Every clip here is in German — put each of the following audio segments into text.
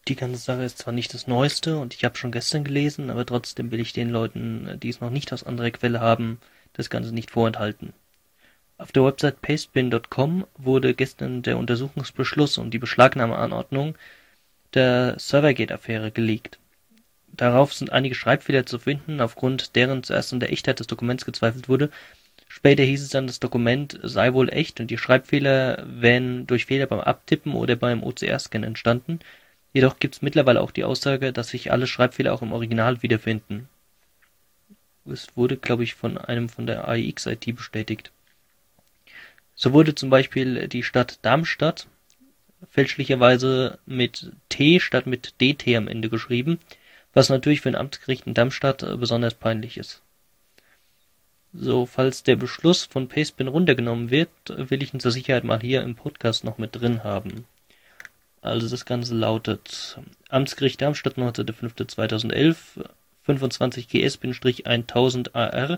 Die ganze Sache ist zwar nicht das Neueste und ich habe schon gestern gelesen, aber trotzdem will ich den Leuten, die es noch nicht aus anderer Quelle haben, das Ganze nicht vorenthalten. Auf der Website pastebin.com wurde gestern der Untersuchungsbeschluss und die Beschlagnahmeanordnung der Servergate-Affäre geleakt. Darauf sind einige Schreibfehler zu finden, aufgrund deren zuerst an der Echtheit des Dokuments gezweifelt wurde. Später hieß es dann, das Dokument sei wohl echt und die Schreibfehler wären durch Fehler beim Abtippen oder beim OCR-Scan entstanden. Jedoch gibt es mittlerweile auch die Aussage, dass sich alle Schreibfehler auch im Original wiederfinden. Es wurde, glaube ich, von einem von der AIX-IT bestätigt. So wurde zum Beispiel die Stadt Darmstadt fälschlicherweise mit T statt mit DT am Ende geschrieben, was natürlich für ein Amtsgericht in Darmstadt besonders peinlich ist. So, falls der Beschluss von Pastebin runtergenommen wird, will ich ihn zur Sicherheit mal hier im Podcast noch mit drin haben. Also das Ganze lautet: Amtsgericht Darmstadt 19.05.2011 25 GS-1000 AR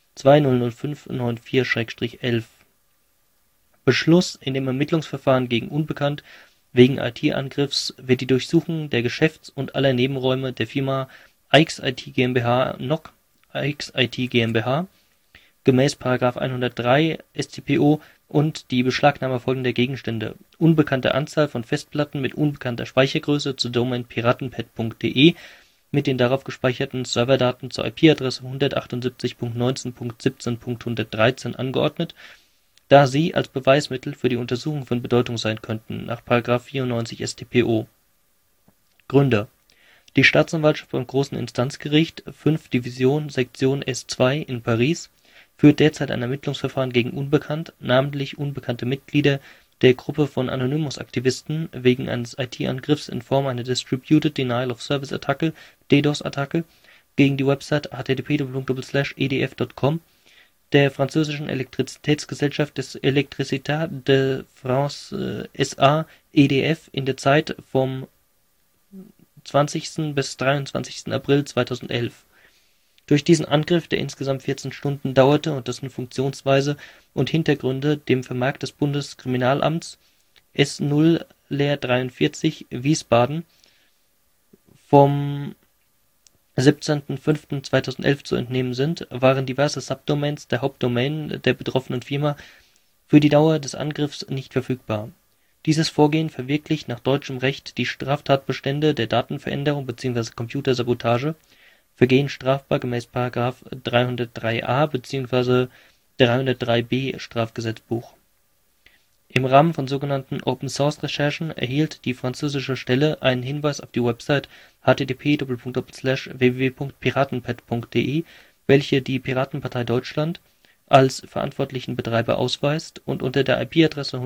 200594-11 Beschluss: In dem Ermittlungsverfahren gegen Unbekannt wegen IT-Angriffs wird die Durchsuchung der Geschäfts- und aller Nebenräume der Firma AIX-IT GmbH NOC AIX-IT GmbH gemäß § 103 StPO und die Beschlagnahme folgender Gegenstände: unbekannte Anzahl von Festplatten mit unbekannter Speichergröße zur Domain piratenpad.de mit den darauf gespeicherten Serverdaten zur IP-Adresse 178.19.17.113 angeordnet, da sie als Beweismittel für die Untersuchung von Bedeutung sein könnten, nach § 94 StPO. Gründe: Die Staatsanwaltschaft beim Großen Instanzgericht 5. Division Sektion S2 in Paris führt derzeit ein Ermittlungsverfahren gegen Unbekannt, namentlich unbekannte Mitglieder der Gruppe von Anonymous-Aktivisten, wegen eines IT-Angriffs in Form einer Distributed Denial of Service-Attacke (DDoS-Attacke) gegen die Website http://edf.com der französischen Elektrizitätsgesellschaft des Électricités de France SA (EDF) in der Zeit vom 20. bis 23. April 2011. Durch diesen Angriff, der insgesamt 14 Stunden dauerte und dessen Funktionsweise und Hintergründe dem Vermerk des Bundeskriminalamts S0-43 Wiesbaden vom 17.05.2011 zu entnehmen sind, waren diverse Subdomains der Hauptdomain der betroffenen Firma für die Dauer des Angriffs nicht verfügbar. Dieses Vorgehen verwirklicht nach deutschem Recht die Straftatbestände der Datenveränderung bzw. Computersabotage, Vergehen strafbar gemäß § 303a bzw. 303b Strafgesetzbuch. Im Rahmen von sogenannten Open-Source-Recherchen erhielt die französische Stelle einen Hinweis auf die Website http://www.piratenpad.de, welche die Piratenpartei Deutschland als verantwortlichen Betreiber ausweist und unter der IP-Adresse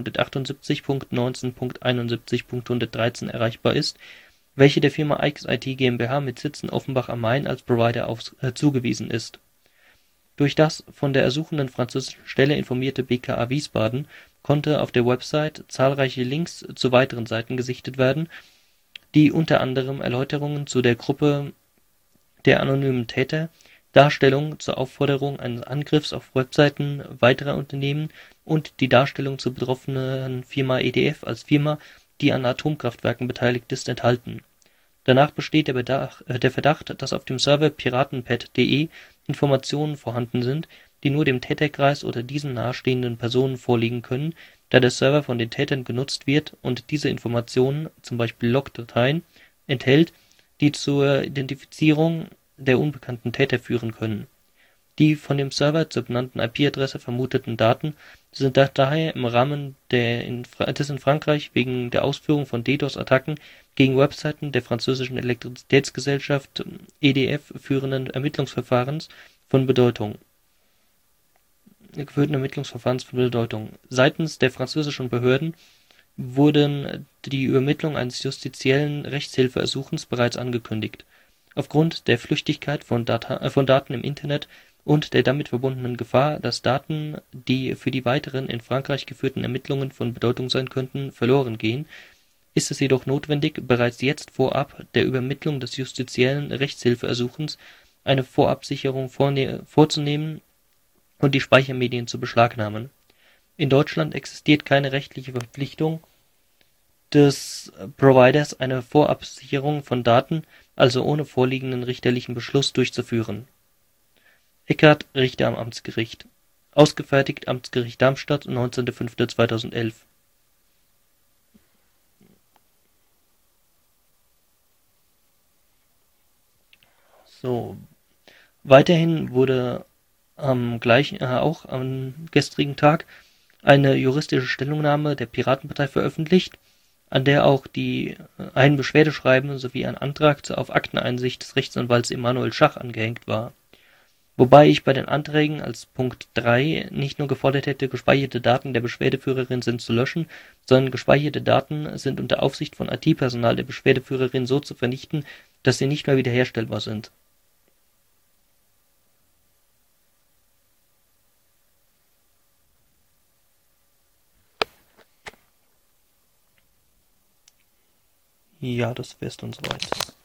178.19.71.113 erreichbar ist, welche der Firma AIX-IT GmbH mit Sitz in Offenbach am Main als Provider zugewiesen ist. Durch das von der ersuchenden französischen Stelle informierte BKA Wiesbaden konnte auf der Website zahlreiche Links zu weiteren Seiten gesichtet werden, die unter anderem Erläuterungen zu der Gruppe der anonymen Täter, Darstellungen zur Aufforderung eines Angriffs auf Webseiten weiterer Unternehmen und die Darstellung zur betroffenen Firma EDF als Firma, die an Atomkraftwerken beteiligt ist, enthalten. Danach besteht der Verdacht, dass auf dem Server piratenpad.de Informationen vorhanden sind, die nur dem Täterkreis oder diesen nahestehenden Personen vorliegen können, da der Server von den Tätern genutzt wird und diese Informationen, zum Beispiel Logdateien, enthält, die zur Identifizierung der unbekannten Täter führen können. Die von dem Server zur benannten IP-Adresse vermuteten Daten sind daher im Rahmen des in Frankreich wegen der Ausführung von DDoS-Attacken gegen Webseiten der französischen Elektrizitätsgesellschaft EDF führenden Ermittlungsverfahrens von Bedeutung. Seitens der französischen Behörden wurden die Übermittlung eines justiziellen Rechtshilfeersuchens bereits angekündigt. Aufgrund der Flüchtigkeit von Daten im Internet und der damit verbundenen Gefahr, dass Daten, die für die weiteren in Frankreich geführten Ermittlungen von Bedeutung sein könnten, verloren gehen, ist es jedoch notwendig, bereits jetzt vorab der Übermittlung des justiziellen Rechtshilfeersuchens eine Vorabsicherung vorzunehmen und die Speichermedien zu beschlagnahmen. In Deutschland existiert keine rechtliche Verpflichtung des Providers eine Vorabsicherung von Daten, also ohne vorliegenden richterlichen Beschluss, durchzuführen. Eckert, Richter am Amtsgericht. Ausgefertigt: Amtsgericht Darmstadt, 19.05.2011. So, weiterhin wurde auch am gestrigen Tag eine juristische Stellungnahme der Piratenpartei veröffentlicht, an der auch ein Beschwerdeschreiben sowie ein Antrag zur auf Akteneinsicht des Rechtsanwalts Emanuel Schach angehängt war. Wobei ich bei den Anträgen als Punkt 3 nicht nur gefordert hätte, gespeicherte Daten der Beschwerdeführerin sind zu löschen, sondern gespeicherte Daten sind unter Aufsicht von IT-Personal der Beschwerdeführerin so zu vernichten, dass sie nicht mehr wiederherstellbar sind. Ja, das wär's dann soweit.